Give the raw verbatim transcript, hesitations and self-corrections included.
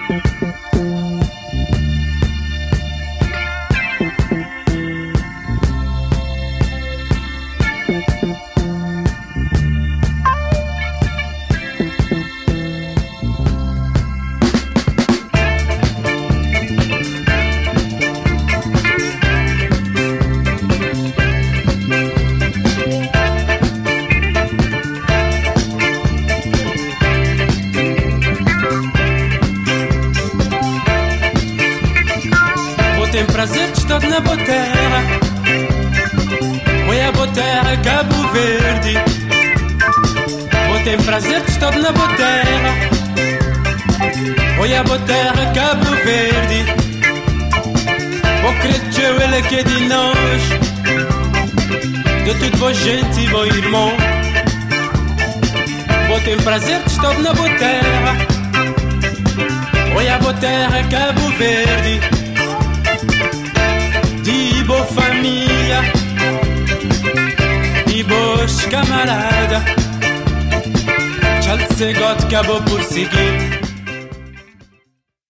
Tem prazer de estar na boa terra. Oi, a boa terra, Cabo Verde. Oh, tem prazer de estar na boa terra. Oi, a boa terra, Cabo Verde. Oh, credo eu, ele que é de nós, de tudo boa gente e bom irmão. Oh, tem prazer de estar na boa terra. Oi, a boa terra, Cabo Verde. De boa família e boas camaradas, já se God acabou por seguir.